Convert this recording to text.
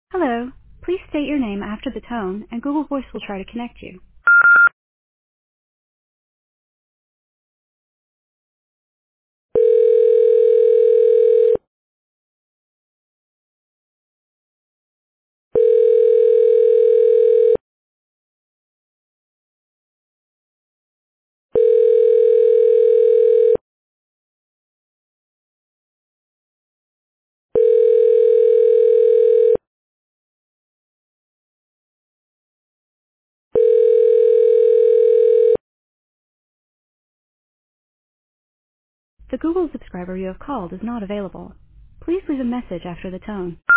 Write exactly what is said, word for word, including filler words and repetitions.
Hello. Please state your name after the tone, and Google Voice will try to connect you. The Google subscriber you have called is not available. Please leave a message after the tone.